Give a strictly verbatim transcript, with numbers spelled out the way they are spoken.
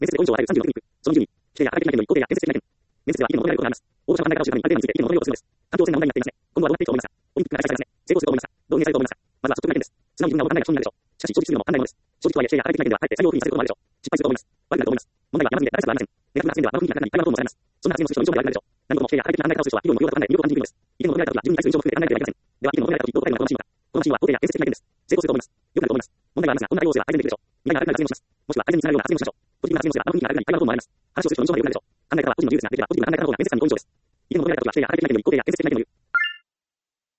面接でご以上を与えるさんじゅうのテクニック。そのにじゅうに、規定や働きの一方定や建設的な意見。面接では意見の求められることがあります。応募者の考え方を知るためにある程度について意見の求めることが必要です。環境汚染が問題になっていますね。今後はどうなっていくと思いますか？オリンピックが開催されますね。成功すると思いますか？導入されると思いますか？まずは率直な意見です。素直に自分が思う考えが基礎になるでしょう。しかし、正直するのも簡単なものです。正直とはいえ、規定や働きの意見では、かえって採用不利にされることもあるでしょう。失敗すると思います。悪くなると思います。問題は山積みで誰しもがありません。ネガティブな発言では、場の雰囲気が中にいっぱいなこともされます。そんな発言をする人の印象が悪くなるでしょう。何事も規定や働きの考え方をする人は、議論の無用だと考え、魅力を感じるのです。意見の求められた時は、自分に対する印象を含めて考えなければいけません。では、意見の求められた時、どう答えるのが好ましいのか。好ましいのは肯定や建設的な意見です。成功すると思います。良くなると思います。問題はありますが、こんな対応をすれば改善できるでしょう。未来が明るくなる発言をします。もしくは改善につながるような発言をしましょう。ポジティブな発言をすれば、場の雰囲気が明るくなり、いっぱいなこともあります。話をする人の印象が良くなるでしょう。考え方は個人の自由ですが、できればポジティブな考え方の方が面接官に好印象です。